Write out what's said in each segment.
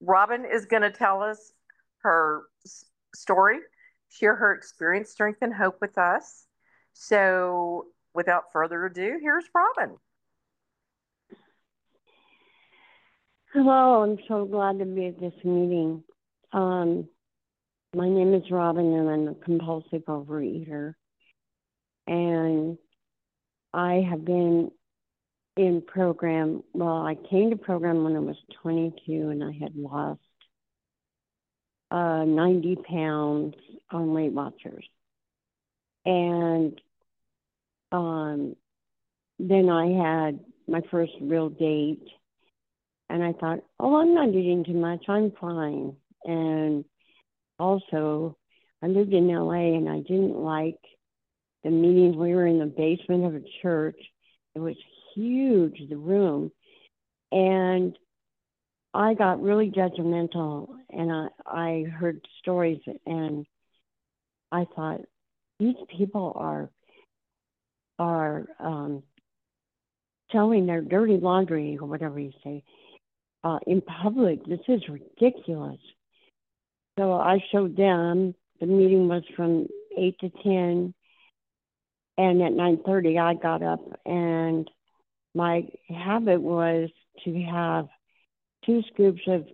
Robin is going to tell us her story, share her experience, strength, and hope with us. So, without further ado, here's Robin. Hello, I'm so glad to be at this meeting. My name is Robin, and I'm a compulsive overeater. And I have been in program. Well, I came to program when I was 22, and I had lost 90 pounds on Weight Watchers. And then I had my first real date. And I thought, oh, I'm not eating too much. I'm fine. And also, I lived in LA and I didn't like the meetings. We were in the basement of a church. It was huge, the room. And I got really judgmental, and I heard stories, and I thought, these people are telling their dirty laundry, or whatever you say, in public. This is ridiculous. So I showed them. The meeting was from 8 to 10, and at 9:30 I got up, and my habit was to have 2 scoops of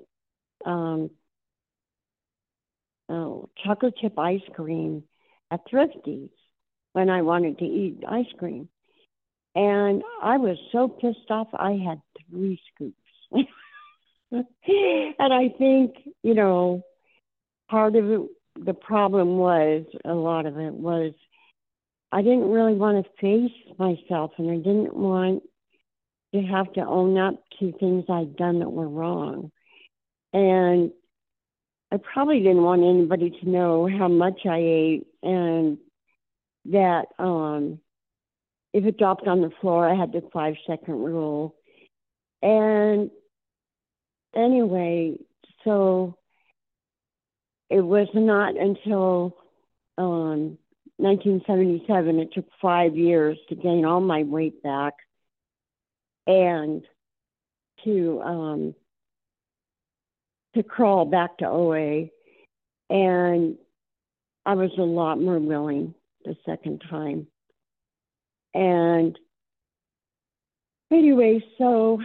chocolate chip ice cream at Thrifty's when I wanted to eat ice cream. And I was so pissed off, I had 3 scoops. And I think, part of it, the problem was, a lot of it was, I didn't really want to face myself, and I didn't want to have to own up to things I'd done that were wrong. And I probably didn't want anybody to know how much I ate, and that if it dropped on the floor, I had the 5-second rule. And anyway, so it was not until 1977, it took 5 years to gain all my weight back and to crawl back to OA. And I was a lot more willing the second time. And anyway, so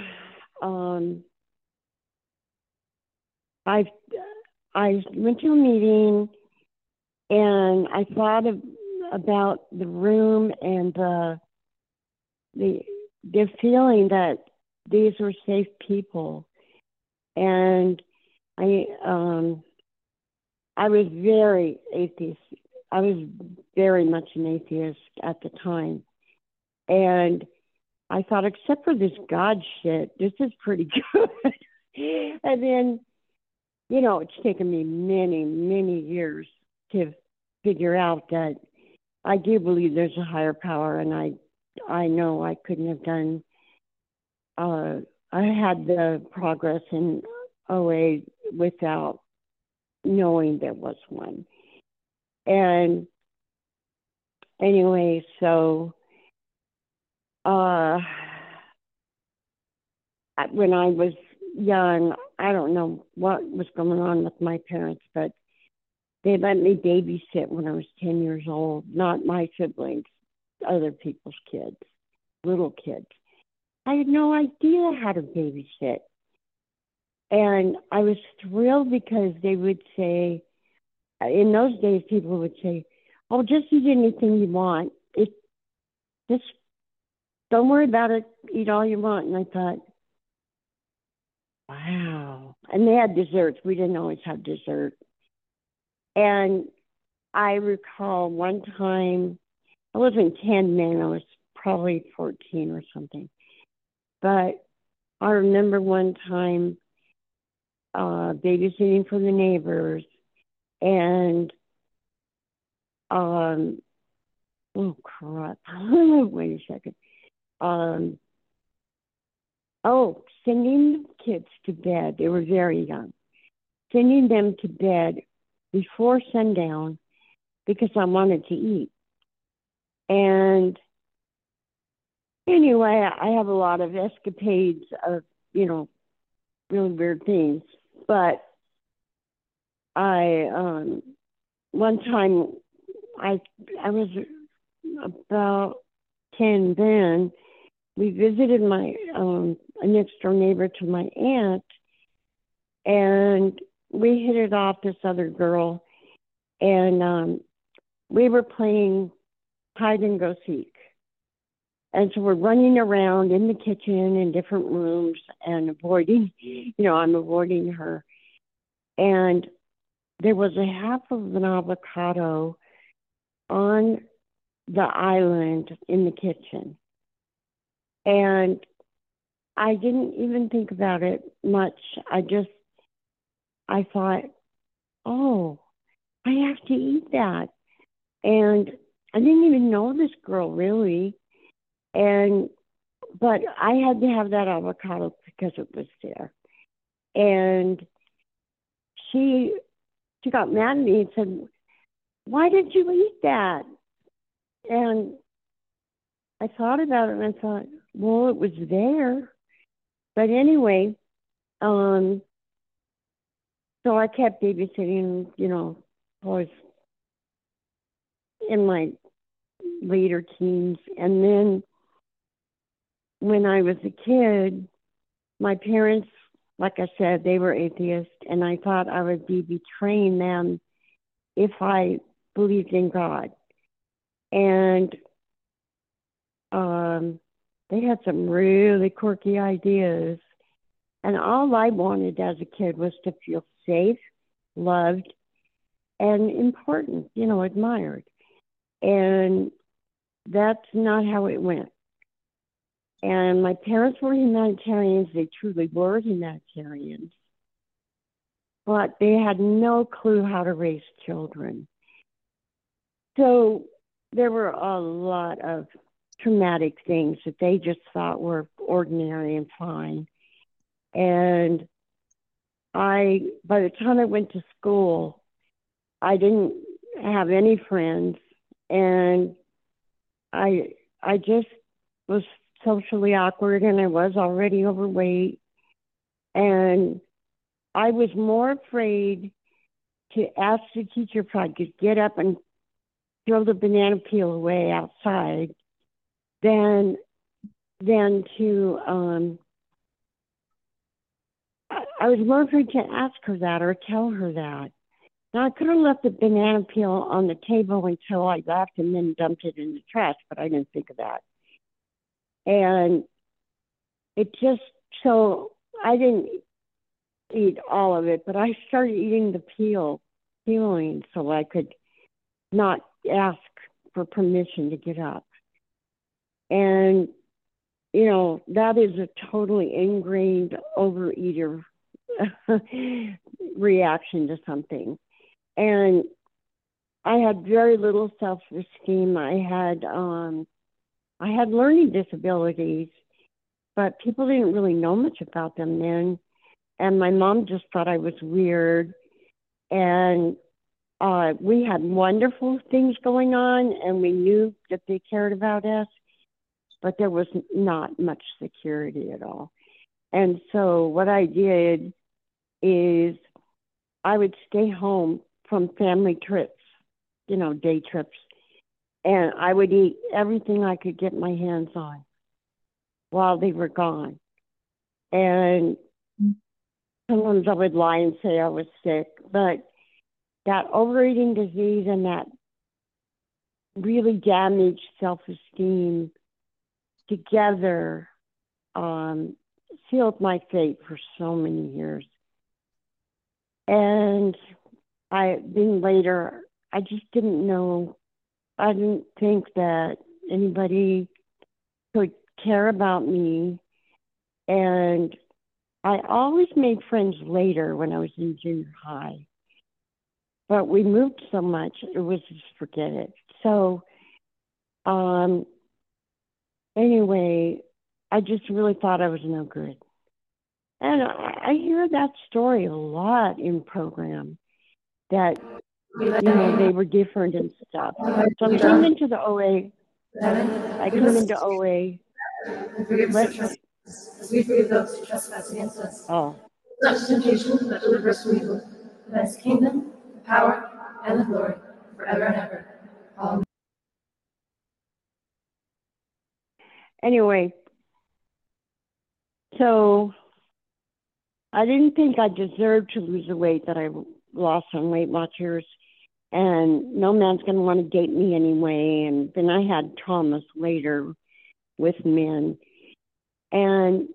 I went to a meeting, and I thought about the room and the feeling that these were safe people. And I was very atheist. I was very much an atheist at the time. And I thought, except for this God shit, this is pretty good. And then, it's taken me many, many years to figure out that I do believe there's a higher power, and I know I couldn't have done, I had the progress in OA without knowing there was one. And anyway, so when I was young, I don't know what was going on with my parents, but they let me babysit when I was 10 years old, not my siblings, other people's kids, little kids. I had no idea how to babysit. And I was thrilled because they would say, in those days, people would say, oh, just eat anything you want. Just don't worry about it. Eat all you want. And I thought, wow. And they had desserts. We didn't always have dessert. And I recall one time, I wasn't 10 then, I was probably 14 or something. But I remember one time babysitting for the neighbors, and oh crap, wait a second. Sending the kids to bed. They were very young. Sending them to bed before sundown because I wanted to eat. And anyway, I have a lot of escapades of, really weird things. But I one time I was about 10 then. We visited my a next door neighbor to my aunt, and we hit it off, this other girl, and we were playing hide and go seek. And so we're running around in the kitchen in different rooms and avoiding, I'm avoiding her. And there was a half of an avocado on the island in the kitchen. And I didn't even think about it much. I thought, oh, I have to eat that. And I didn't even know this girl really. But I had to have that avocado because it was there. And she got mad at me and said, why did you eat that? And I thought about it and I thought, well, it was there. But anyway, so I kept babysitting, I was in my later teens. And then when I was a kid, my parents, like I said, they were atheists, and I thought I would be betraying them if I believed in God. And they had some really quirky ideas. And all I wanted as a kid was to feel safe, loved, and important, admired. And that's not how it went. And my parents were humanitarians. They truly were humanitarians. But they had no clue how to raise children. So there were a lot of traumatic things that they just thought were ordinary and fine. And by the time I went to school, I didn't have any friends. And I just was socially awkward, and I was already overweight. And I was more afraid to ask the teacher if I could get up and throw the banana peel away outside than to, I was more afraid to ask her that or tell her that. Now, I could have left the banana peel on the table until I left and then dumped it in the trash, but I didn't think of that. And so I didn't eat all of it, but I started eating the peeling so I could not ask for permission to get up. And, that is a totally ingrained overeater reaction to something. And I had very little self-esteem. I had learning disabilities, but people didn't really know much about them then. And my mom just thought I was weird. And we had wonderful things going on, and we knew that they cared about us, but there was not much security at all. And so what I did is I would stay home from family trips, day trips, and I would eat everything I could get my hands on while they were gone. And sometimes I would lie and say I was sick, but that overeating disease and that really damaged self-esteem together sealed my fate for so many years. And then later, I just didn't know. I didn't think that anybody could care about me. And I always made friends later when I was in junior high. But we moved so much, it was just forget it. So, anyway, I just really thought I was no good. And I hear that story a lot in program, that, they were different and stuff. So I came into the OA. What? We forgive those who trespass against us. Oh, Not to temptation, but deliver us from evil. For thine is the kingdom, the power, and the glory, forever and ever. Amen. Anyway, so I didn't think I deserved to lose the weight that I lost on Weight Watchers, and no man's going to want to date me anyway. And then I had traumas later with men, and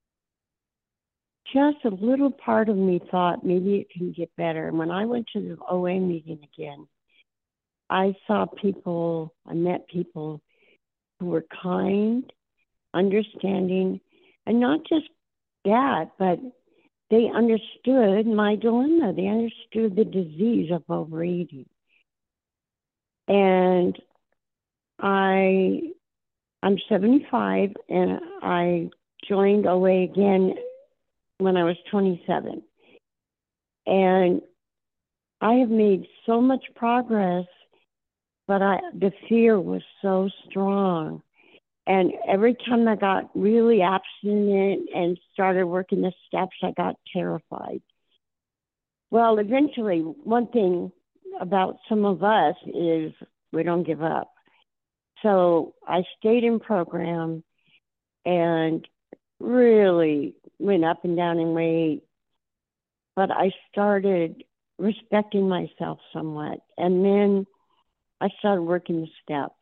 just a little part of me thought maybe it can get better. And when I went to the OA meeting again, I saw people, I met people who were kind, understanding, and not just that, but they understood my dilemma. They understood the disease of overeating. And I'm 75, and I joined OA again when I was 27. And I have made so much progress, but the fear was so strong. And every time I got really abstinent and started working the steps, I got terrified. Well, eventually, one thing about some of us is we don't give up. So I stayed in program and really went up and down in weight, but I started respecting myself somewhat. And then I started working the steps.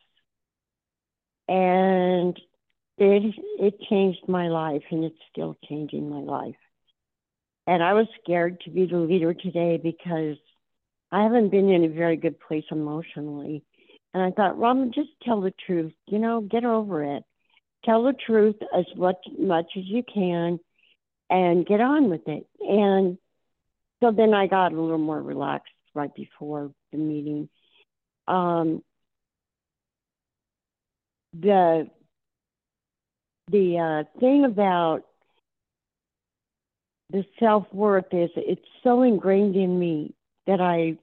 And it changed my life, and it's still changing my life. And I was scared to be the leader today because I haven't been in a very good place emotionally. And I thought, Robin, just tell the truth. Get over it. Tell the truth as much as you can and get on with it. And so then I got a little more relaxed right before the meeting. The thing about the self-worth is it's so ingrained in me that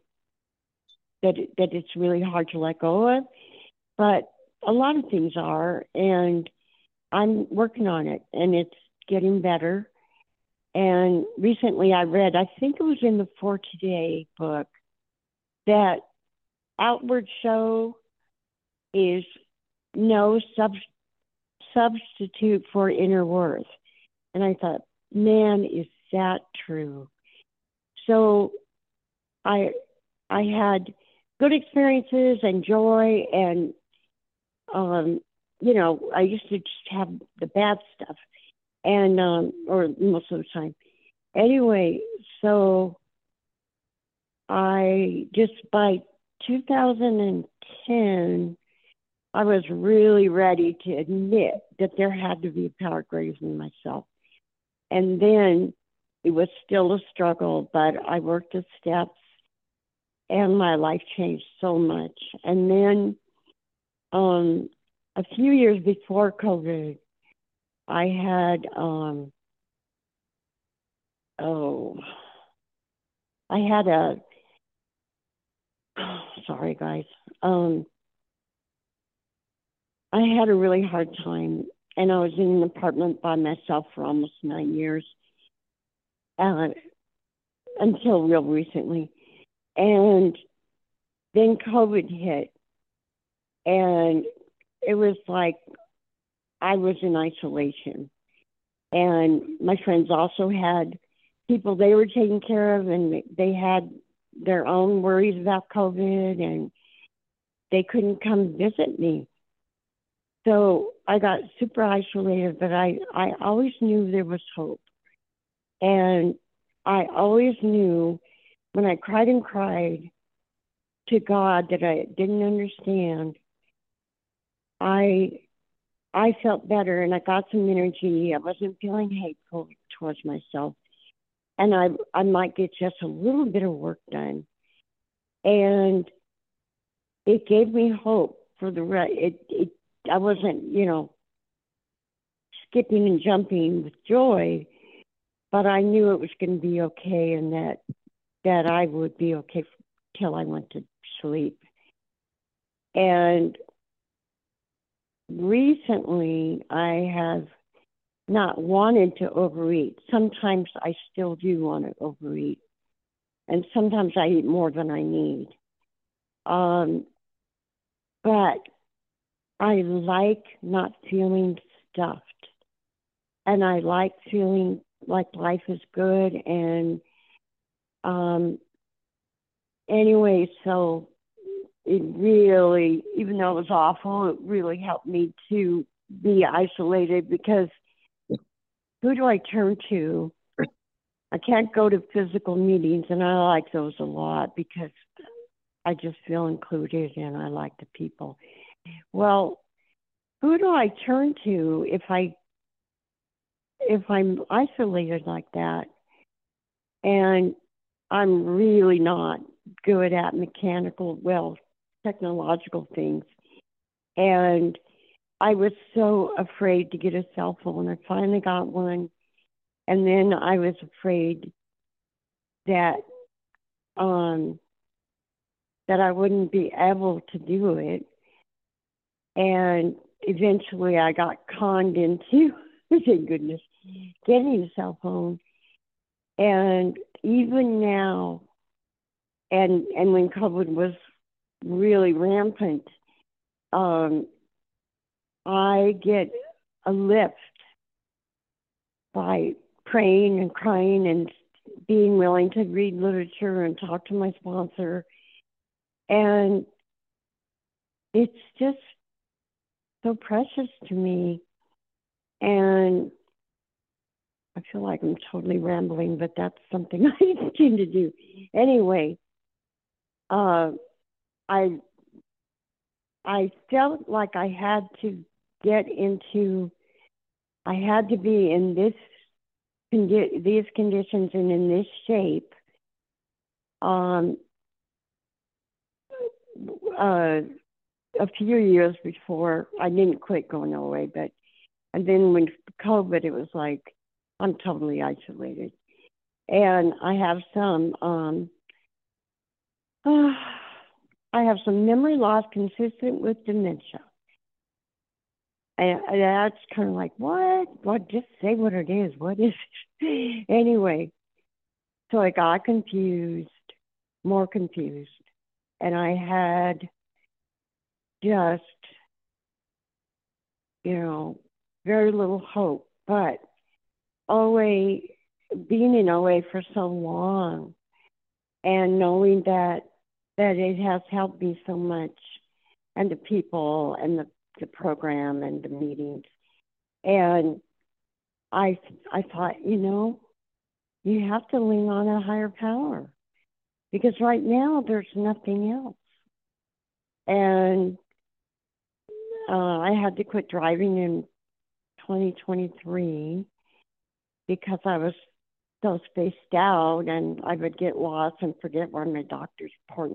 it's really hard to let go of. But a lot of things are, and I'm working on it, and it's getting better. And recently I read, I think it was in the For Today book, that outward show is no substitute for inner worth. And I thought, man, is that true? So I had good experiences and joy, and I used to just have the bad stuff, and or most of the time. Anyway, so by 2010, I was really ready to admit that there had to be a power greater than myself. And then it was still a struggle, but I worked the steps, and my life changed so much. And then a few years before COVID, I had sorry guys, I had a really hard time, and I was in an apartment by myself for almost 9 years, until real recently. And then COVID hit, and it was like I was in isolation. And my friends also had people they were taking care of, and they had their own worries about COVID, and they couldn't come visit me. So I got super isolated, but I always knew there was hope. And I always knew when I cried and cried to God that I didn't understand, I felt better, and I got some energy. I wasn't feeling hateful towards myself. And I might get just a little bit of work done. And it gave me hope for the rest. I wasn't, skipping and jumping with joy, but I knew it was going to be okay, and that I would be okay till I went to sleep. And recently I have not wanted to overeat. Sometimes I still do want to overeat. And sometimes I eat more than I need. But I like not feeling stuffed. And I like feeling like life is good. And anyway, so it really, even though it was awful, it really helped me to be isolated, because who do I turn to? I can't go to physical meetings, and I like those a lot because I just feel included and I like the people. Well, who do I turn to if I'm isolated like that? And I'm really not good at technological things. And I was so afraid to get a cell phone. I finally got one. And then I was afraid that that I wouldn't be able to do it. And eventually I got conned into, thank goodness, getting a cell phone. And even now, and when COVID was really rampant, I get a lift by praying and crying and being willing to read literature and talk to my sponsor. And it's just so precious to me. And I feel like I'm totally rambling, but that's something I seem to do. Anyway, I felt like I had to be in these conditions and in this shape. A few years before, I didn't quit going away, and then when COVID, it was like I'm totally isolated, and I have some memory loss consistent with dementia. And that's kind of like, what? Just say what it is. What is it? Anyway, so I got more confused. And I had just, very little hope. But being in OA for so long and knowing that it has helped me so much, and the people and the program and the meetings. And I thought, you have to lean on a higher power, because right now there's nothing else. And I had to quit driving in 2023 because I was so spaced out, and I would get lost and forget where my doctor's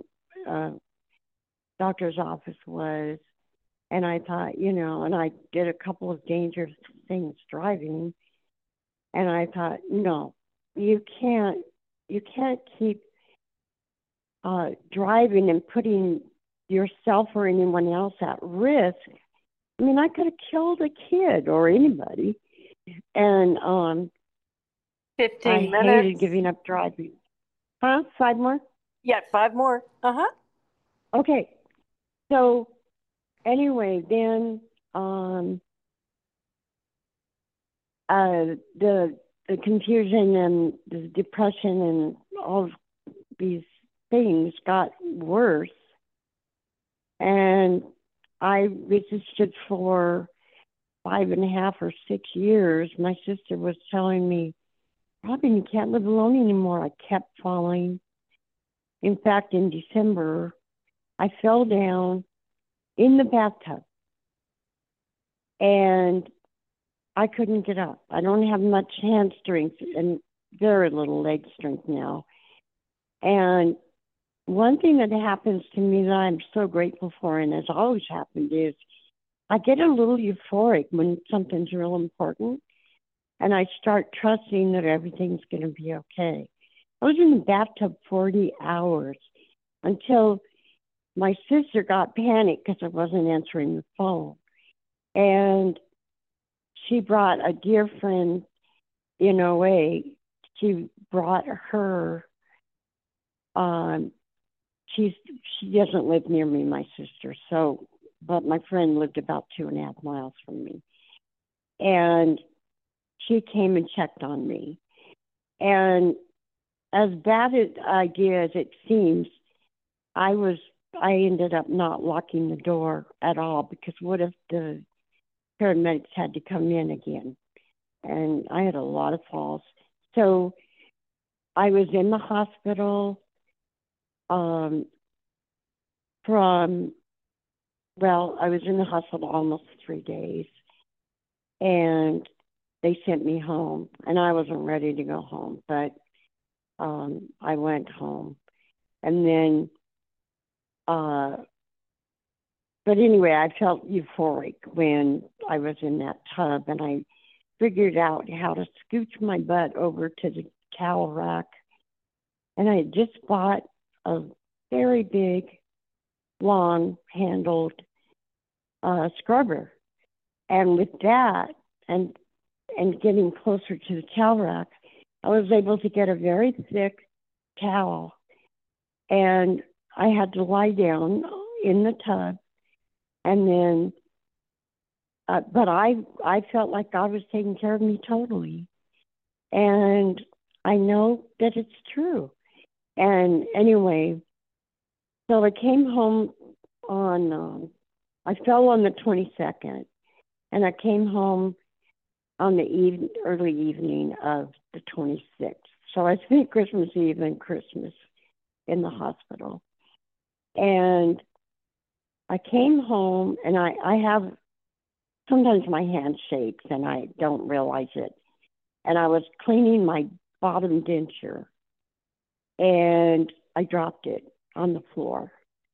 office was. And I thought, and I did a couple of dangerous things driving. And I thought, no, you can't keep driving and putting yourself or anyone else at risk. I mean, I could have killed a kid or anybody. And 15 minutes. I hated giving up driving. Huh? 5 more? Yeah, 5 more. Uh-huh. Okay. So anyway, then the confusion and the depression and all of these things got worse. And I resisted for 5.5 or 6 years. My sister was telling me, Robin, you can't live alone anymore. I kept falling. In fact, in December, I fell down in the bathtub and I couldn't get up. I don't have much hand strength and very little leg strength now. And one thing that happens to me that I'm so grateful for, and has always happened, is I get a little euphoric when something's real important, and I start trusting that everything's going to be okay. I was in the bathtub 40 hours until my sister got panicked because I wasn't answering the phone. And she brought a dear friend in OA. She brought her, she doesn't live near me, my sister, so, but my friend lived about 2.5 miles from me. And she came and checked on me. And as bad an idea as it seems, I ended up not locking the door at all, because what if the paramedics had to come in again? And I had a lot of falls. So I was in the hospital I was in the hospital almost 3 days, and they sent me home, and I wasn't ready to go home, but I went home. And then, but anyway, I felt euphoric when I was in that tub, and I figured out how to scooch my butt over to the towel rack. And I had just bought a very big, long-handled scrubber. And with that, and getting closer to the towel rack, I was able to get a very thick towel. And I had to lie down in the tub. And then, but I felt like God was taking care of me totally. And I know that it's true. And anyway, so I came home on, I fell on the 22nd, and I came home on the early evening of the 26th. So I spent Christmas Eve and Christmas in the hospital. And I came home, and I have, sometimes my hand shakes and I don't realize it. And I was cleaning my bottom denture, and I dropped it on the floor.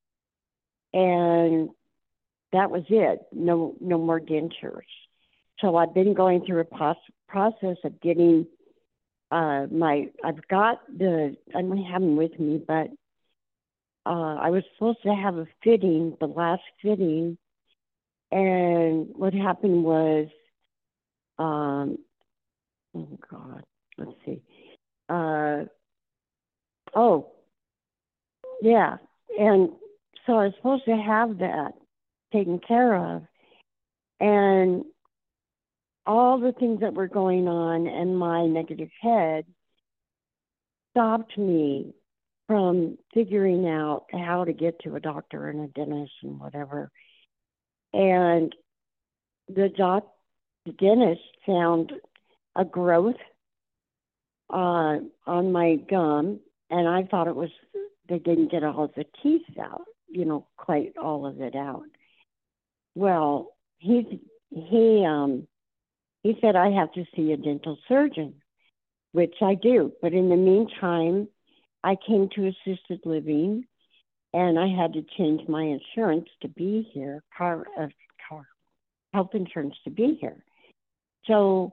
And that was it. No more dentures. So I've been going through a process of getting I've got I don't have them with me, but I was supposed to have a fitting, the last fitting, and what happened was, oh God, let's see. Oh, yeah. And so I was supposed to have that taken care of. And all the things that were going on in my negative head stopped me from figuring out how to get to a doctor and a dentist and whatever. And the dentist found a growth on my gum, and I thought it was, they didn't get all of the teeth out, quite all of it out. Well, he said I have to see a dental surgeon, which I do. But in the meantime, I came to assisted living, and I had to change my insurance to be here, health insurance to be here. So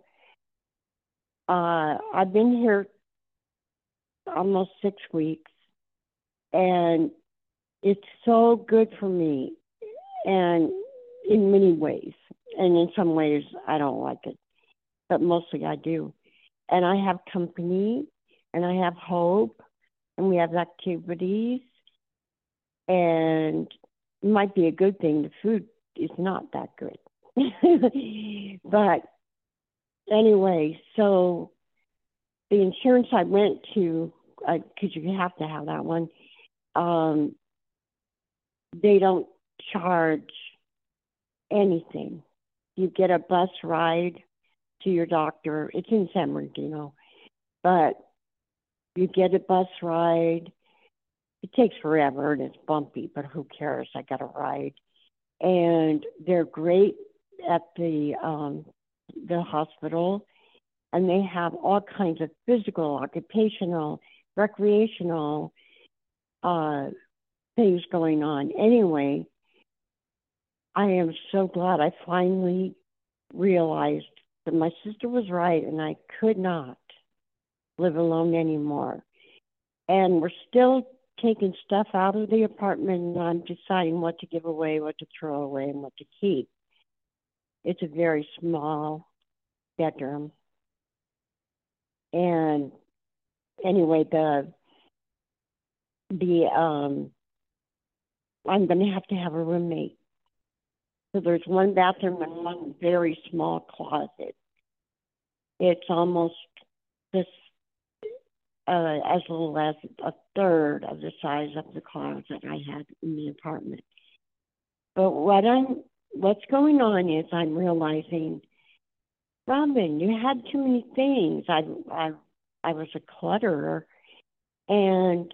I've been here almost 6 weeks, and it's so good for me, and in many ways. And in some ways, I don't like it, but mostly I do. And I have company, and I have hope, and we have activities, and it might be a good thing. The food is not that good. But anyway, so the insurance I went to, because you have to have that one, they don't charge anything. You get a bus ride to your doctor. It's in San Bernardino, but you get a bus ride. It takes forever and it's bumpy, but who cares? I got a ride. And they're great at the hospital, and they have all kinds of physical, occupational, recreational things going on. Anyway, I am so glad I finally realized that my sister was right, and I could not live alone anymore. And we're still taking stuff out of the apartment, and I'm deciding what to give away, what to throw away, and what to keep. It's a very small bedroom. And anyway, I'm going to have a roommate. So there's one bathroom and one very small closet. It's almost this, as little as a third of the size of the closet I had in the apartment. But what's going on is I'm realizing, Robin, you had too many things. I was a clutterer, and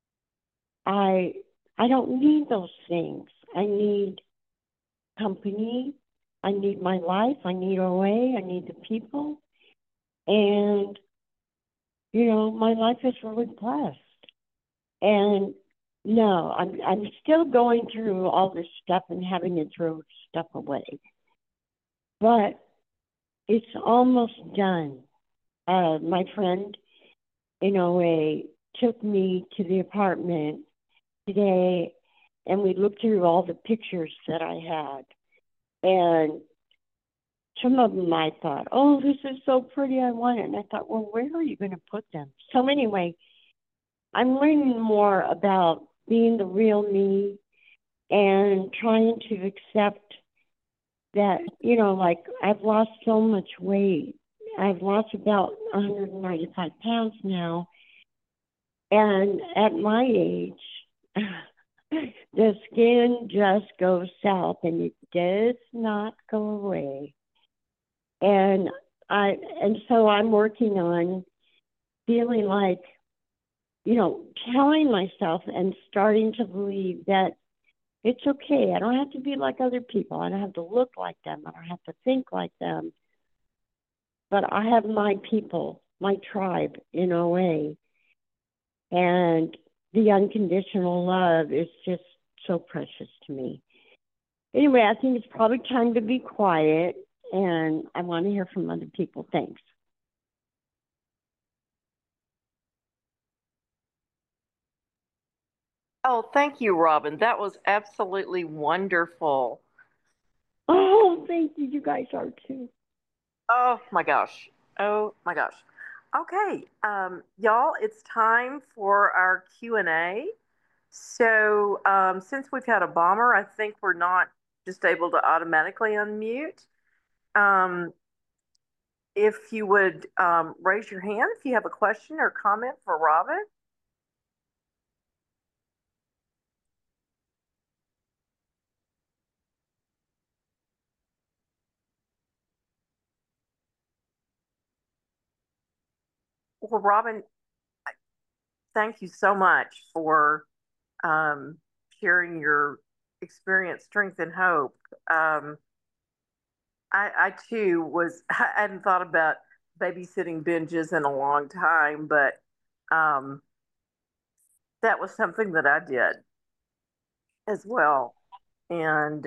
I don't need those things. I need company. I need my life. I need OA. I need the people. And, my life is really blessed. And no, I'm still going through all this stuff and having to throw stuff away. But it's almost done. My friend in OA took me to the apartment today, and we looked through all the pictures that I had. And some of them I thought, oh, this is so pretty, I want it. And I thought, well, where are you going to put them? So anyway, I'm learning more about being the real me and trying to accept that, like I've lost so much weight. I've lost about 195 pounds now. And at my age, the skin just goes south and it does not go away. And so I'm working on feeling like, telling myself and starting to believe that it's okay. I don't have to be like other people. I don't have to look like them. I don't have to think like them. But I have my people, my tribe in OA. And the unconditional love is just so precious to me. Anyway, I think it's probably time to be quiet, and I want to hear from other people. Thanks. Oh, thank you, Robin. That was absolutely wonderful. Oh, thank you. You guys are too. Oh my gosh. Oh my gosh. Okay, y'all, it's time for our Q&A. So, since we've had a bomber, I think we're not just able to automatically unmute. If you would raise your hand if you have a question or comment for Robin. Well, Robin, thank you so much for sharing your experience, strength, and hope. I too I hadn't thought about babysitting binges in a long time, but um, that was something that I did as well. And,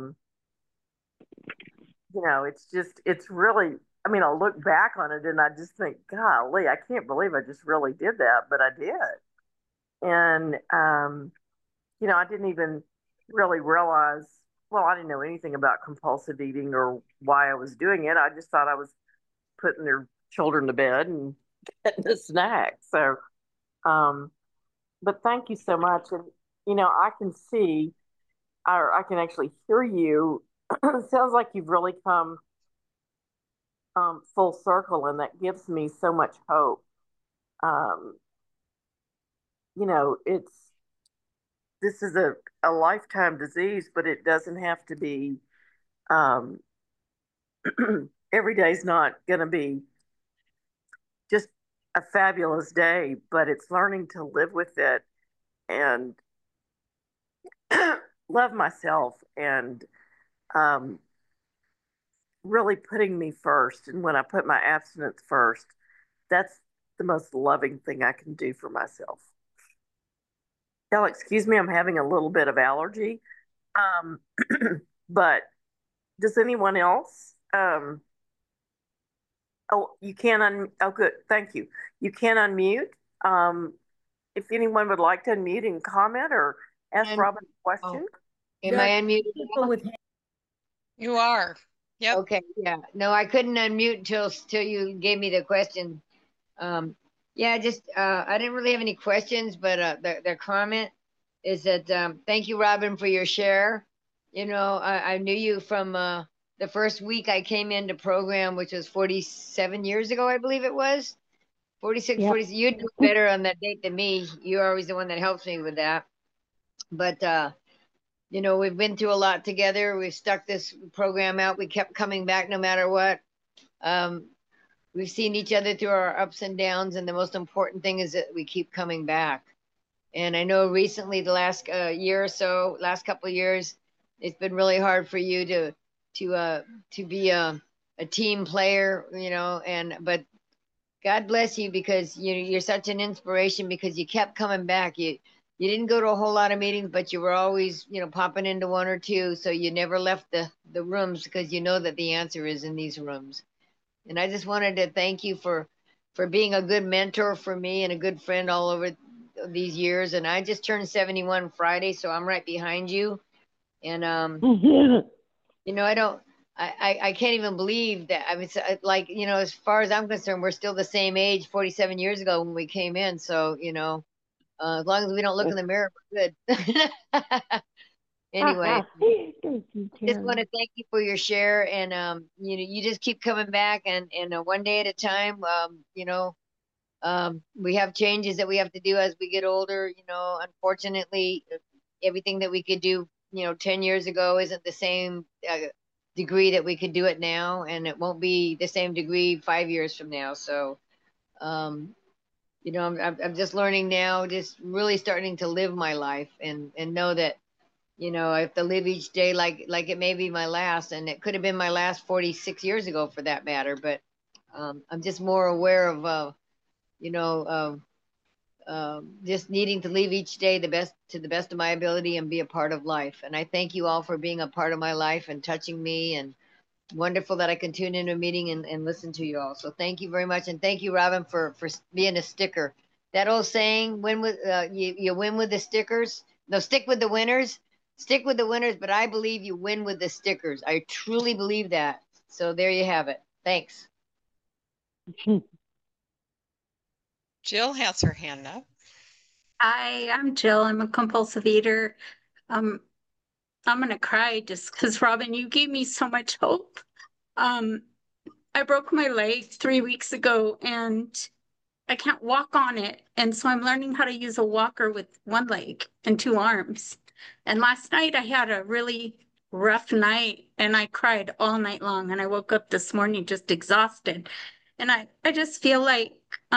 it's really, I mean, I look back on it and I just think, golly, I can't believe I just really did that, but I did. And, I didn't even really realize, well, I didn't know anything about compulsive eating or why I was doing it. I just thought I was putting their children to bed and getting a snack. So, um, but thank you so much. And, I can see, or I can actually hear you. It sounds like you've really come full circle, and that gives me so much hope. Um, it's this is a lifetime disease, but it doesn't have to be. Um, every day's not going to be just a fabulous day, but it's learning to live with it and love myself and um, really putting me first. And when I put my abstinence first, that's the most loving thing I can do for myself. Y'all, excuse me, I'm having a little bit of allergy. Um, but does anyone else? Oh, you can oh, good. Thank you. You can unmute. Um, if anyone would like to unmute and comment or ask And Robin a oh, question. am I unmuted? People with You are. Yep. Okay, yeah. No, I couldn't unmute till you gave me the question. Yeah, just I didn't really have any questions, but the comment is that thank you, Robin, for your share. You know, I knew you from the first week I came into program, which was 47 years ago, I believe it was. 46, Yep. 40. You do better on that date than me. You're always the one that helps me with that. But you know, we've been through a lot together. We've stuck this program out. We kept coming back no matter what. Um, we've seen each other through our ups and downs, and the most important thing is that we keep coming back. And I know recently, the last year or so, last couple of years, it's been really hard for you to be a team player, you know. And but God bless you, because you're such an inspiration, because you kept coming back. You didn't go to a whole lot of meetings, but you were always, you know, popping into one or two. So you never left the rooms, because you know that the answer is in these rooms. And I just wanted to thank you for being a good mentor for me and a good friend all over these years. And I just turned 71 Friday, so I'm right behind you. And you know, I can't even believe that. I mean, like, you know, as far as I'm concerned, we're still the same age 47 years ago when we came in. So, you know, as long as we don't look in the mirror, we're good. Anyway, just want to thank you for your share, and you know, you just keep coming back, and one day at a time. You know, we have changes that we have to do as we get older. You know, unfortunately, everything that we could do, you know, 10 years ago isn't the same degree that we could do it now, and it won't be the same degree 5 years from now. So, you know, I'm just learning now, just really starting to live my life, and know that, you know, I have to live each day like it may be my last, and it could have been my last 46 years ago for that matter. But I'm just more aware of, you know, just needing to live each day to the best of my ability and be a part of life. And I thank you all for being a part of my life and touching me, and wonderful that I can tune into a meeting and listen to you all. So thank you very much. And thank you, Robin, for being a sticker. That old saying, win with, you win with the stickers. No, stick with the winners. Stick with the winners, but I believe you win with the stickers. I truly believe that. So there you have it. Thanks. Jill has her hand up. Hi, I'm Jill. I'm a compulsive eater. I'm gonna cry just because, Robin, you gave me so much hope. I broke my leg 3 weeks ago and I can't walk on it. And so I'm learning how to use a walker with one leg and two arms. And last night I had a really rough night and I cried all night long. And I woke up this morning just exhausted. And I just feel like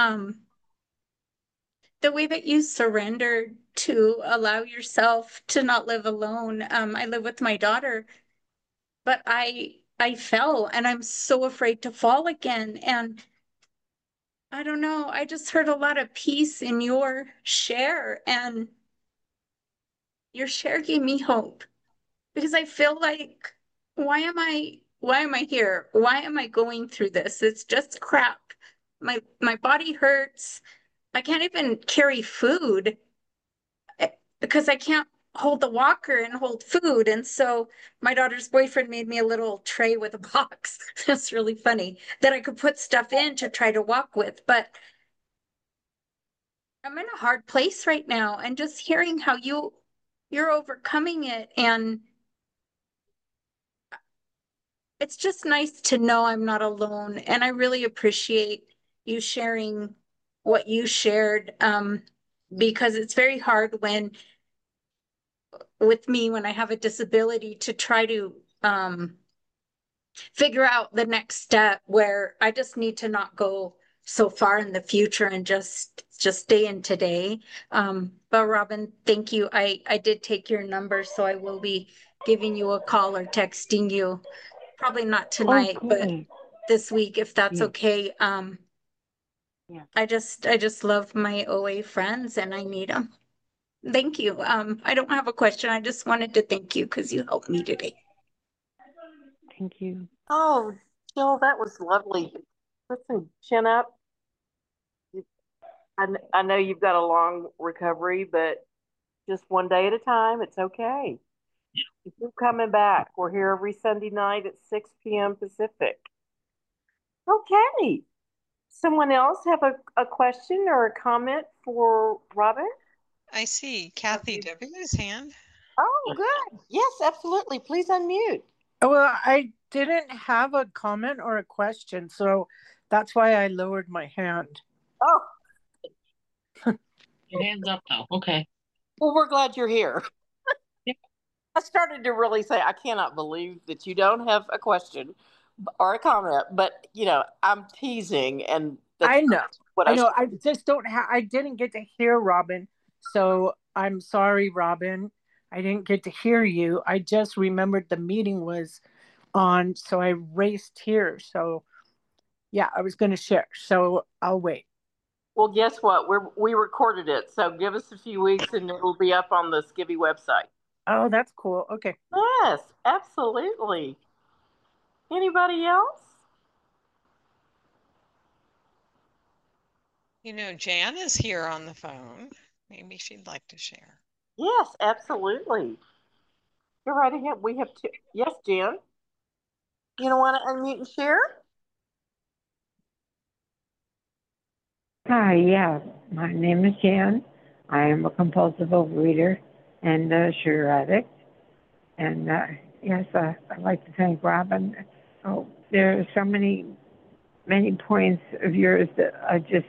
the way that you surrendered to allow yourself to not live alone. I live with my daughter, but I fell and I'm so afraid to fall again. And I don't know, I just heard a lot of peace in your share, and your share gave me hope, because I feel like, why am I here? Why am I going through this? It's just crap. My body hurts. I can't even carry food because I can't hold the walker and hold food. And so my daughter's boyfriend made me a little tray with a box. That's really funny, that I could put stuff in to try to walk with. But I'm in a hard place right now. And just hearing how you're overcoming it, and it's just nice to know I'm not alone. And I really appreciate you sharing what you shared, because it's very hard with me when I have a disability to try to figure out the next step, where I just need to not go so far in the future and just stay in today. But Robin, thank you. I did take your number, so I will be giving you a call or texting you. Probably not tonight, but this week, if that's okay. Yeah. I just love my OA friends and I need them. Thank you. I don't have a question. I just wanted to thank you because you helped me today. Thank you. Oh, Jill, that was lovely. Listen, chin up. I know you've got a long recovery, but just one day at a time. It's okay. Keep coming back. We're here every Sunday night at 6 p.m. Pacific. Okay. Someone else have a question or a comment for Robin? I see Kathy W's hand. Oh, good. Yes, absolutely. Please unmute. Well, I didn't have a comment or a question, so that's why I lowered my hand. Oh, Your hand's up though. Okay. well, we're glad you're here. Yeah. I started to really say, I cannot believe that you don't have a question or a comment, but I'm teasing, and I know. what I know. I just don't have. I didn't get to hear Robin, so I'm sorry, Robin. I didn't get to hear you. I just remembered the meeting was on, so I raced here. So, yeah, I was going to share. So I'll wait. Well, guess what? We recorded it, so give us a few weeks, and it will be up on the Skivvy website. Oh, that's cool. Okay. Yes, absolutely. Anybody else? Jan is here on the phone. Maybe she'd like to share. Yes, absolutely. Go right ahead. We have two. Yes, Jan. You don't want to unmute and share? Hi, yeah. My name is Jan. I am a compulsive overeater and a sugar addict. And yes, I'd like to thank Robin. Oh, there are so many points of yours that I just,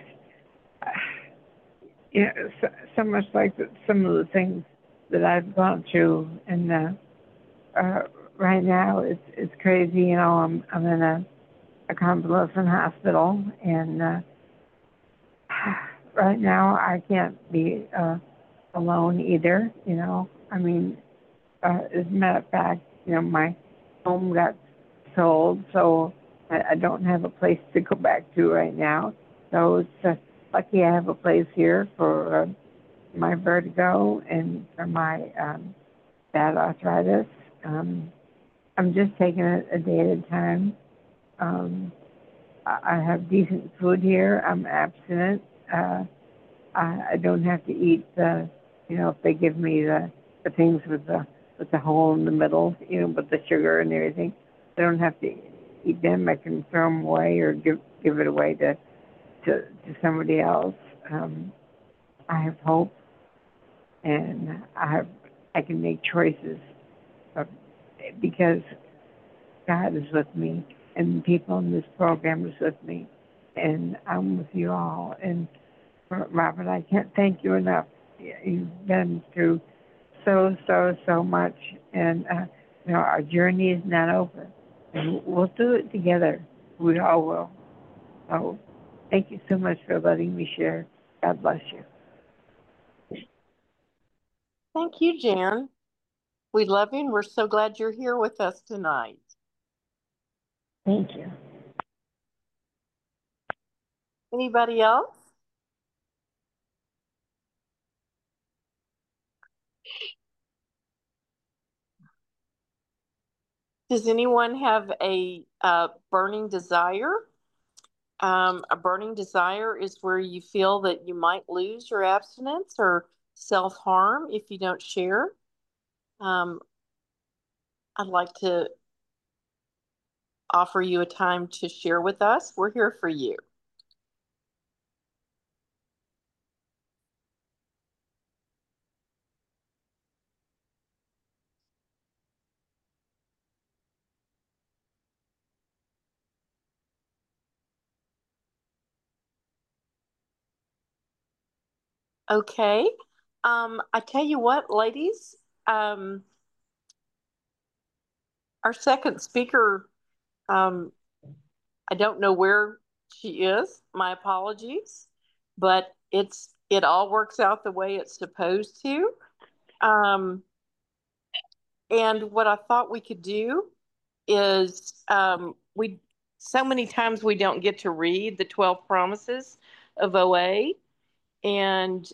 so much like some of the things that I've gone through. And right now it's crazy. I'm in a convalescent hospital, and right now I can't be alone either. I mean, as a matter of fact, my home got sold, so I don't have a place to go back to right now. So it's lucky I have a place here for my vertigo and for my bad arthritis. I'm just taking it a day at a time. I have decent food here. I'm abstinent. I don't have to eat if they give me the things with the hole in the middle, with the sugar and everything. I don't have to eat them. I can throw them away or give it away to somebody else. I have hope, and I can make choices because God is with me, and people in this program is with me, and I'm with you all. And Robert, I can't thank you enough. You've been through so much, and our journey is not over, and we'll do it together. We all will. So thank you so much for letting me share. God bless you. Thank you, Jan. We love you, and we're so glad you're here with us tonight. Thank you. Anybody else? Does anyone have a burning desire? A burning desire is where you feel that you might lose your abstinence or self-harm if you don't share. I'd like to offer you a time to share with us. We're here for you. Okay. I tell you what, ladies, our second speaker, I don't know where she is. My apologies, but it all works out the way it's supposed to. And what I thought we could do is we so many times we don't get to read the 12 promises of OA. And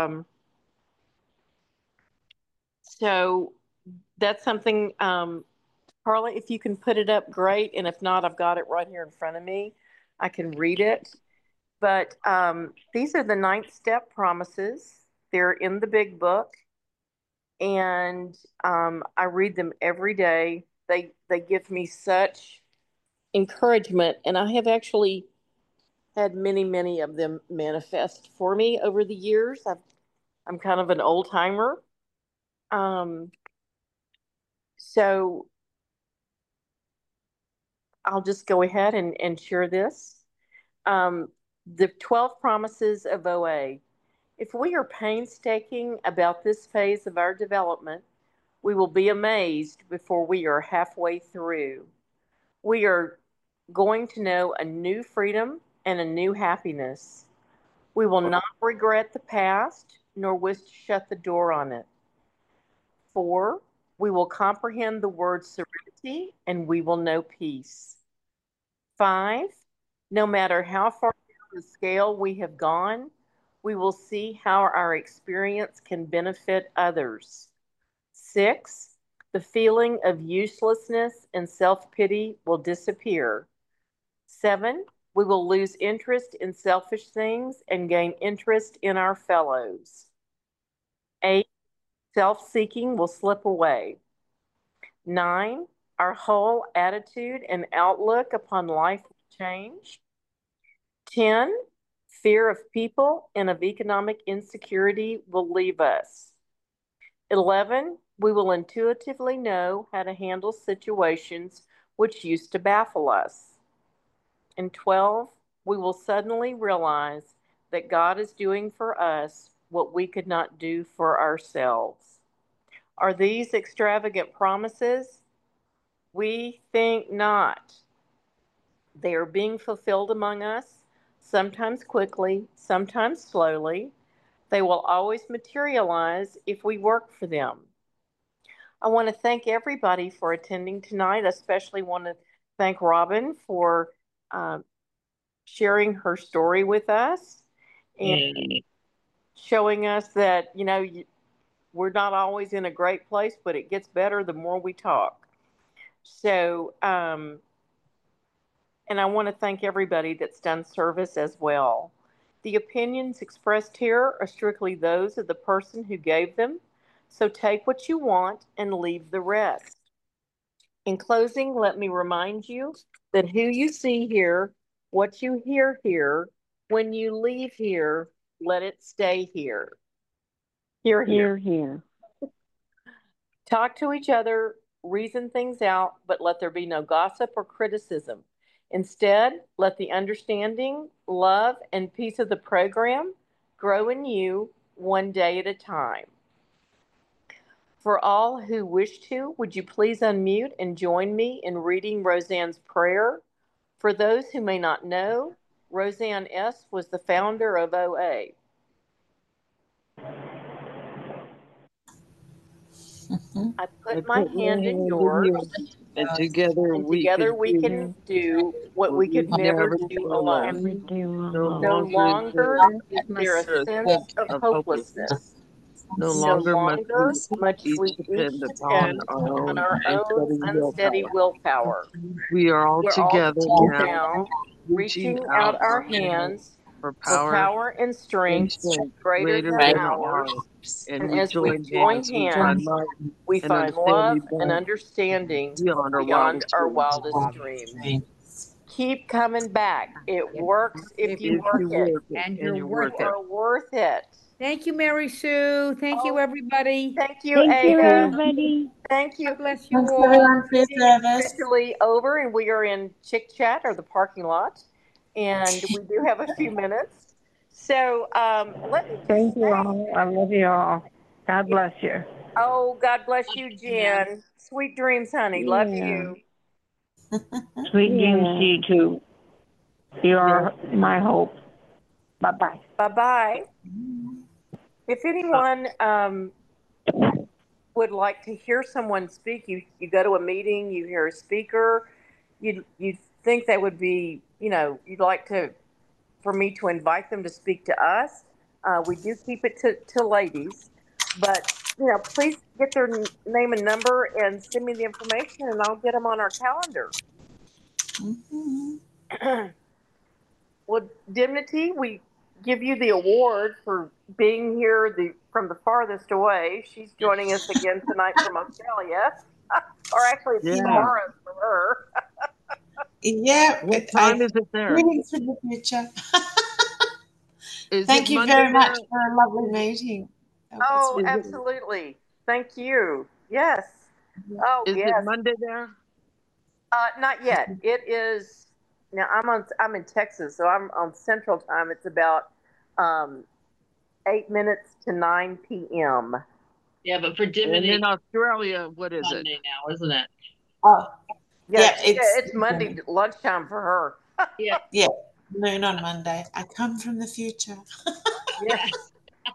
so that's something, Carla, if you can put it up, great. And if not, I've got it right here in front of me. I can read it. But these are the 9th step promises. They're in the big book. and I read them every day. They give me such encouragement, and I have actually had many of them manifest for me over the years. I'm kind of an old timer. So I'll just go ahead and share this. The 12 promises of OA. If we are painstaking about this phase of our development, we will be amazed before we are halfway through. We are going to know a new freedom and a new happiness. We will not regret the past, nor wish to shut the door on it. 4, we will comprehend the word serenity and we will know peace. 5, no matter how far down the scale we have gone, we will see how our experience can benefit others. 6, the feeling of uselessness and self-pity will disappear. 7, we will lose interest in selfish things and gain interest in our fellows. 8, self-seeking will slip away. 9, our whole attitude and outlook upon life will change. 10, fear of people and of economic insecurity will leave us. 11, we will intuitively know how to handle situations which used to baffle us. And 12, we will suddenly realize that God is doing for us what we could not do for ourselves. Are these extravagant promises? We think not. They are being fulfilled among us, sometimes quickly, sometimes slowly. They will always materialize if we work for them. I want to thank everybody for attending tonight. I especially want to thank Robin for sharing her story with us and showing us that, we're not always in a great place, but it gets better the more we talk. So, and I want to thank everybody that's done service as well. The opinions expressed here are strictly those of the person who gave them, so take what you want and leave the rest. In closing, let me remind you that who you see here, what you hear here, when you leave here, let it stay here. Here, here. Here. Talk to each other, reason things out, but let there be no gossip or criticism. Instead, let the understanding, love, and peace of the program grow in you one day at a time. For all who wish to, would you please unmute and join me in reading Roseanne's prayer? For those who may not know, Roseanne S. was the founder of OA. I put my hand in yours, and together we can do what we could never do alone. No longer is there a sense of hopelessness. No No longer longer must we each each depend depend on our own unsteady willpower. We are all We're all together now reaching out our hands for for power and strength greater than ours. and And as we join hands, we and find love understanding and understanding beyond beyond our wildest dreams. Keep coming back. It works if you work it. And you're worth You it. are worth it. Thank you, Mary Sue. Thank you, everybody. Thank you, Thank you, Ada. everybody. Thank you. God bless you Thanks, all. everyone, for your service. Officially over, and we are in Chick Chat or the parking lot, and we do have a few minutes. So let me just Thank you say, all. I love you all. God bless you. oh, God bless you, Jen. Sweet dreams, honey. Love you. Sweet dreams to you too. You are my hope. Bye-bye. Bye-bye. If anyone would like to hear someone speak, you go to a meeting, you hear a speaker, you think that would be, you'd like for me to invite them to speak to us. We do keep it to ladies, but please get their name and number and send me the information, and I'll get them on our calendar. Well, Dimity, give you the award for being here from the farthest away. She's joining us again tonight from Australia, or actually it's Yeah. tomorrow for her. Yeah. What time is it there? Greetings from the future. Is Thank it you Monday very much there? for a lovely meeting. Oh, Is it- absolutely. Thank you. Yes. Oh, Is it yes. Monday there? Not yet. It is now. I'm in Texas, so I'm on Central Time. It's about 8 minutes to 9 p.m. Yeah, but for And Diminy, in Australia, what is it? Monday now, isn't it? Oh, Yeah, yeah, it's Monday lunchtime for her. Yeah. Yeah, noon on Monday. I come from the future. Yes.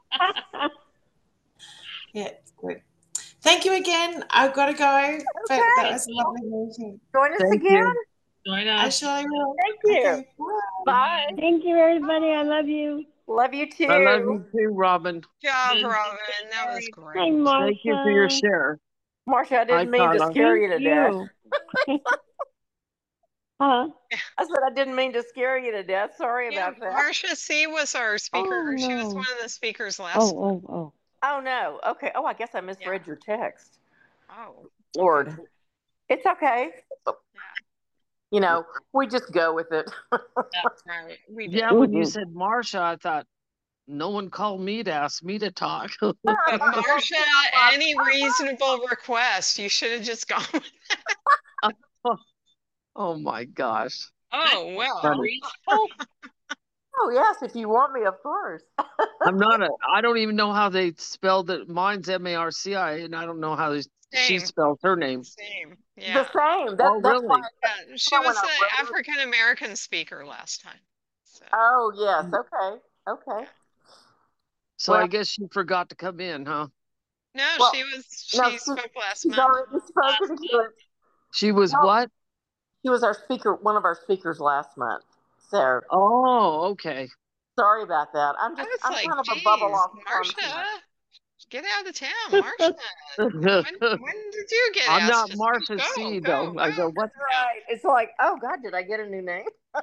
Yeah, it's good. Thank you again. I've got to go, but that was a lovely meeting. Join us Thank again. you. Join I us. surely will. Thank you. Okay, bye. Bye. Thank you, everybody. I love you. Love you too. I love you too, Robin. Good job, Robin. That was Hi, great. Marsha. Thank you for your share. Marcia, I didn't Hi, mean to Carla. scare you to Thank death. you. Huh? I said I didn't mean to scare you to death. Sorry Yeah, about that. Marcia C was our speaker. Oh, She was no. one of the speakers last Oh, month. oh, oh. Oh no. Okay. Oh, I guess I misread your text. Oh, Lord. It's okay. yeah. You know, we just go with it. That's right. We did. Yeah, when you said Marsha, I thought no one called me to ask me to talk. But Marcia, any reasonable request, you should have just gone with that. Oh my gosh. Oh, well. Funny. Oh yes, if you want me, of course. I don't even know how they spelled it. Mine's Marci, and I don't know how she Same. spells her name. Same. The Yeah. same. Oh, That's really? why. Yeah, she when was I the wrote it- African American speaker last time. So, Oh yes. Okay. Okay. So Well- I guess she forgot to come in, huh? no, Well, she spoke last She's month. already spoken to it. She was No. what? She was our speaker, one of our speakers last month. So Oh, okay. sorry about that. I'm I just was I'm like, kind of a bubble geez, off. Marcia, get out of town, Marcia. when did you get I'm asked not to Marsha speak? C, Go, though. I go, go. what? Right. It's like, oh God, did I get a new name?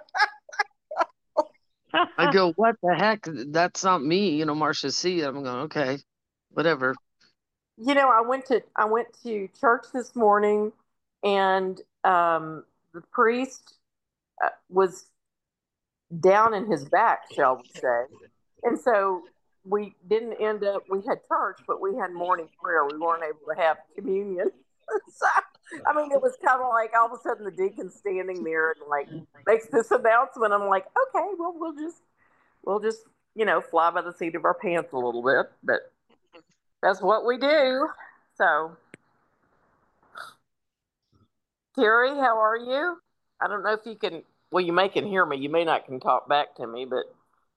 I go, what the heck? That's not me, Marsha C. I'm going, okay, whatever. You know, I went to church this morning, and the priest was down in his back, shall we say, and so we didn't end up. We had church, but we had morning prayer. We weren't able to have communion. So, I mean, it was kind of like all of a sudden the deacon's standing there and like makes this announcement. I'm like, okay, well, we'll just fly by the seat of our pants a little bit, but that's what we do. So, Terry, how are you? I don't know if you can. Well, you may can hear me. You may not can talk back to me, but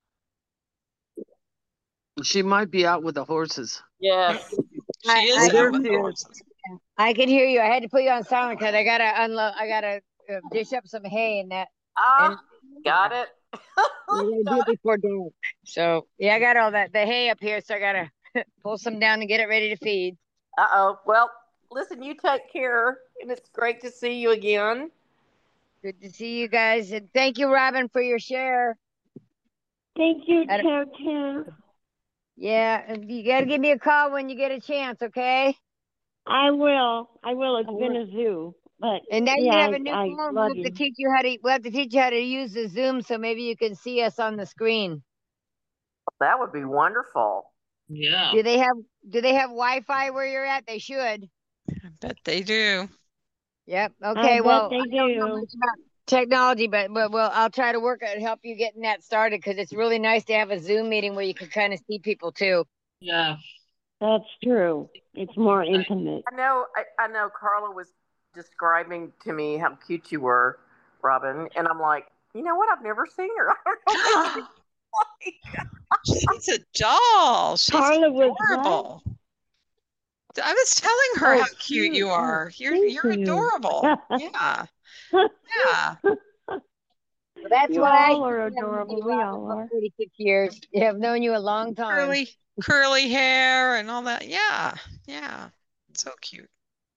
She might be out with the horses. yes, She is there out with she the is. horses. I can hear you. I had to put you on silent because I gotta unload. I gotta dish up some hay and that. ah, And got it. we gotta do it before dark. So yeah, I got all that the hay up here, so I gotta pull some down and get it ready to feed. Uh-oh. Well, listen, you take care, and it's great to see you again. Good to see you guys, and thank you, Robin, for your share. Thank you, I don't- Tim. Yeah, and you gotta give me a call when you get a chance, okay? I will. It's been a zoo, but And now yeah, you have a new I phone. love We'll have to you. teach you how to. We'll have to teach you how to use the Zoom, so maybe you can see us on the screen. That would be wonderful. Yeah. Do they have Wi-Fi where you're at? They should. I bet they do. Yep. I Okay. bet Well, they I don't know do. much about technology, but well, I'll try to work and help you getting that started because it's really nice to have a Zoom meeting where you can kind of see people too. Yeah. That's true. It's more intimate. I know. Carla was describing to me how cute you were, Robin, and I'm like, you know what? I've never seen her. I don't know. She's a doll. She's Carla was adorable. I was telling her Oh, how cute you are. You're thank you. adorable. Yeah. Yeah. Well, that's You what I all are think of adorable. you, We Robin, all for are. 46 years. Yeah, I've known you a long time. Curly hair and all that. Yeah. Yeah. So cute.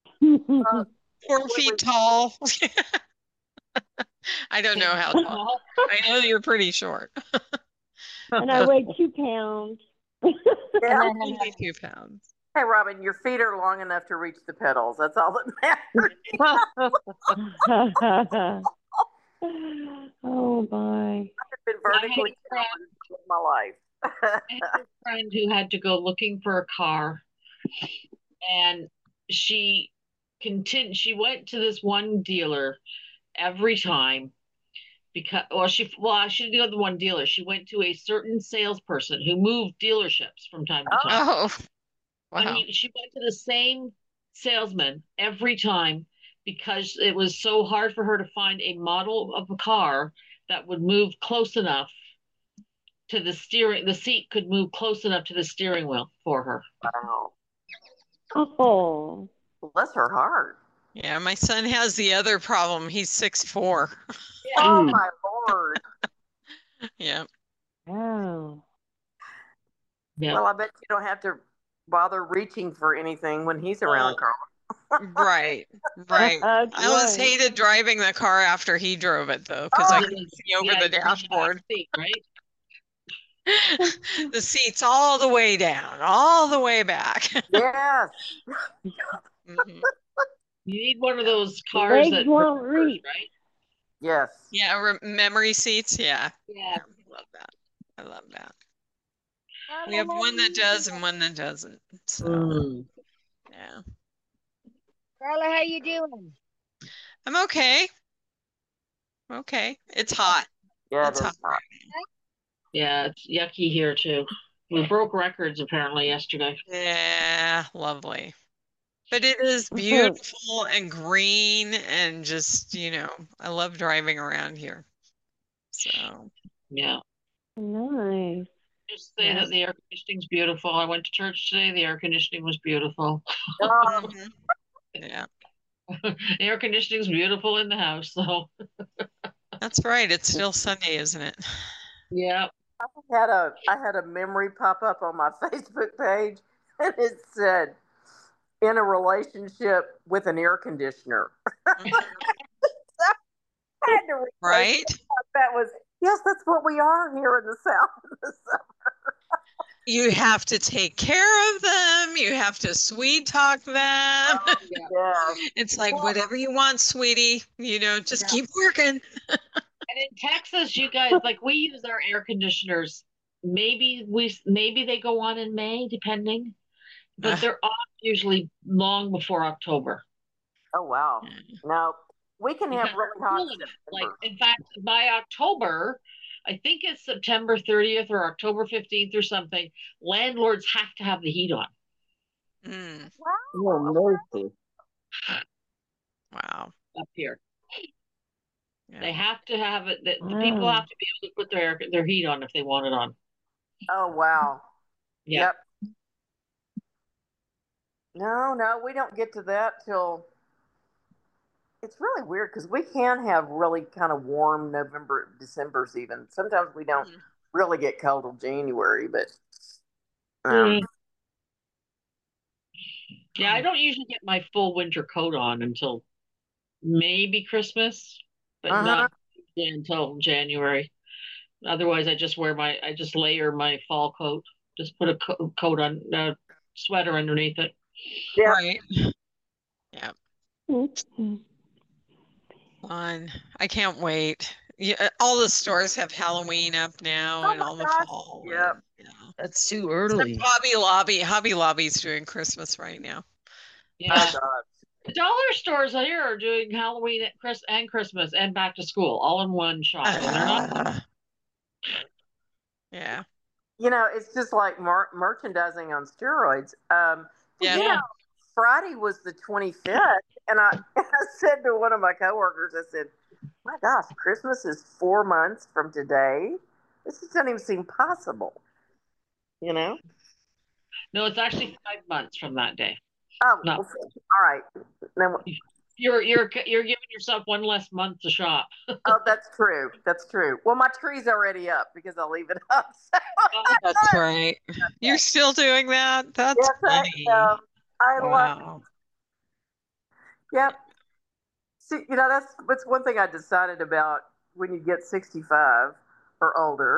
4 feet tall. I don't know how tall. I know you're pretty short. And I weigh 2 pounds. Yeah. Only 2 pounds. Hey, Robin, your feet are long enough to reach the pedals. That's all that matters. Oh my. I've been vertically challenged in my life. I had a friend who had to go looking for a car, and she went to this one dealer every time because, she didn't go to the one dealer. She went to a certain salesperson who moved dealerships from time to time. Oh, wow. And she went to the same salesman every time because it was so hard for her to find a model of a car that would move close enough to the seat could move close enough to the steering wheel for her. Wow. Oh. Bless her heart. Yeah, my son has the other problem. He's 6'4". Oh my Lord. Yeah. Oh. Yeah. Well, I bet you don't have to bother reaching for anything when he's around, Carl. Right. I always hated driving the car after he drove it, though, because I couldn't see over the dashboard. Seat, right? The seat's all the way down, all the way back. Yes. You need one of those cars Legs that won't reverse, reach. right? Yes. Yeah, memory seats. Yeah. Yeah. I love that. We have one that does and one that doesn't. So, yeah. Carla, how you doing? I'm okay. Okay. It's hot. Yeah, it's hot. Yeah, it's yucky here too. We broke records apparently yesterday. Yeah, lovely. But it is beautiful and green and just, I love driving around here. So, yeah. Nice. Just say that the air conditioning's beautiful. I went to church today. The air conditioning was beautiful. Yeah. The air conditioning's beautiful in the house, so. That's right. It's still Sunday, isn't it? Yeah. I had a memory pop up on my Facebook page, and it said, "In a relationship with an air conditioner." I had to right? That was, yes, that's what we are here in the South in the summer. You have to take care of them. You have to sweet talk them. Yeah. It's like, whatever you want, sweetie, just keep working. And in Texas, you guys, like, we use our air conditioners. Maybe they go on in May, depending, but they're off usually long before October. Oh wow! No, we can have really hot. Like, in fact, by October, I think it's September 30th or October 15th or something, landlords have to have the heat on. Oh, mercy. Wow. Up here. Yeah. They have to have it. The people have to be able to put their heat on if they want it on. Oh wow! Yeah. Yep. No, we don't get to that till. It's really weird because we can have really kind of warm November, December's even. Sometimes we don't really get cold till January, but. Yeah, I don't usually get my full winter coat on until maybe Christmas, but not until January. Otherwise, I just layer my fall coat. Just put a coat on, sweater underneath it. Yeah. Right. Yeah. Fun. I can't wait. Yeah, all the stores have Halloween up now and all the fall. Yep. That's too early. Hobby Lobby's doing Christmas right now. Yeah. The dollar stores here are doing Halloween and Christmas and back to school all in one shot. And they're not. Yeah. It's just like merchandising on steroids. Friday was the 25th, and I said to one of my coworkers, I said, "My gosh, Christmas is 4 months from today. This doesn't even seem possible." No, it's actually 5 months from that day. Oh, no. All right. Then you're giving yourself one less month to shop. Oh, that's true. That's true. Well, my tree's already up because I leave it up. So. That's right. You're still doing that? That's funny. I love. Yep. See, that's one thing I decided about when you get 65 or older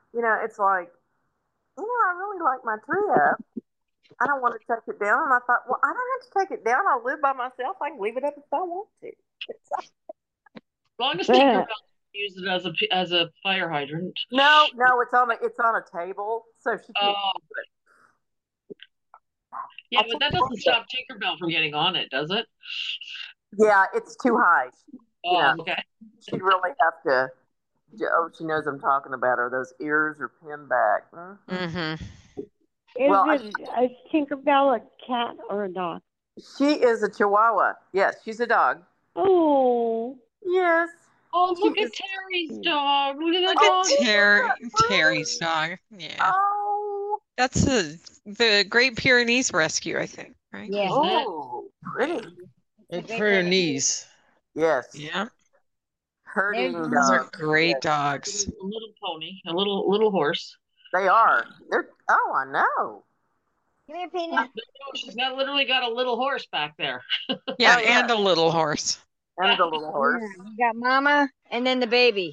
it's like, I really like my tree up. I don't want to take it down. And I thought, well, I don't have to take it down. I live by myself. I can leave it up if I want to. As long as Tinkerbell use it as a fire hydrant. No, it's on a table, so she can't use it. Yeah, but that doesn't stop Tinkerbell from getting on it, does it? Yeah, it's too high. Okay. She'd really have to. Oh, she knows I'm talking about her. Those ears are pinned back. Is Is Tinkerbell a cat or a dog? She is a Chihuahua. Yes, she's a dog. Oh. Yes. Oh, look at Terry's dog. Look at that dog. Terry's dog. Yeah. Oh. That's the Great Pyrenees Rescue, I think, right? Yeah. Oh, pretty. It's Pyrenees. Yes. Yeah. Herding Those dogs. are great dogs. A little pony, a little horse. They are. I know. Come here, Peanut. She's literally got a little horse back there. Yeah, and a little horse. And a little horse. Yeah, you got Mama and then the baby.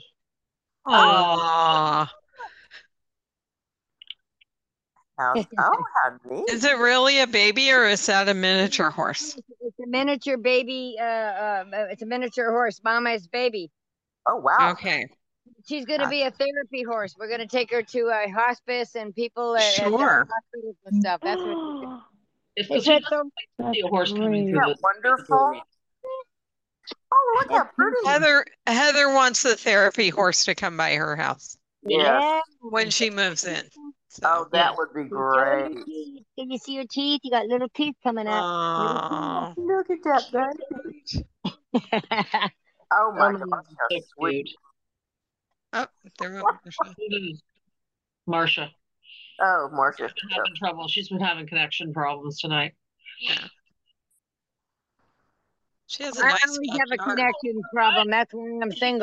Aww. How neat. Is it really a baby or is that a miniature horse? It's a miniature baby. It's a miniature horse. Mama is baby. Oh, wow. Okay. She's going to be a therapy horse. We're going to take her to a hospice and people at Sure. hospitals and stuff. That's what It's it's because so see a horse coming through Isn't that wonderful? Oh, look how pretty. Heather wants the therapy horse to come by her house Yes. when she moves in. Oh, that would be great. Can you see your teeth? You got little teeth coming out. Aww. Look at that, baby. Oh, my gosh. How sweet. Oh, there we go. Marsha. Oh, Marsha. She's been having trouble. She's been having connection problems tonight. Yeah. She has a I nice always have a backyard. connection problem. That's why I'm single.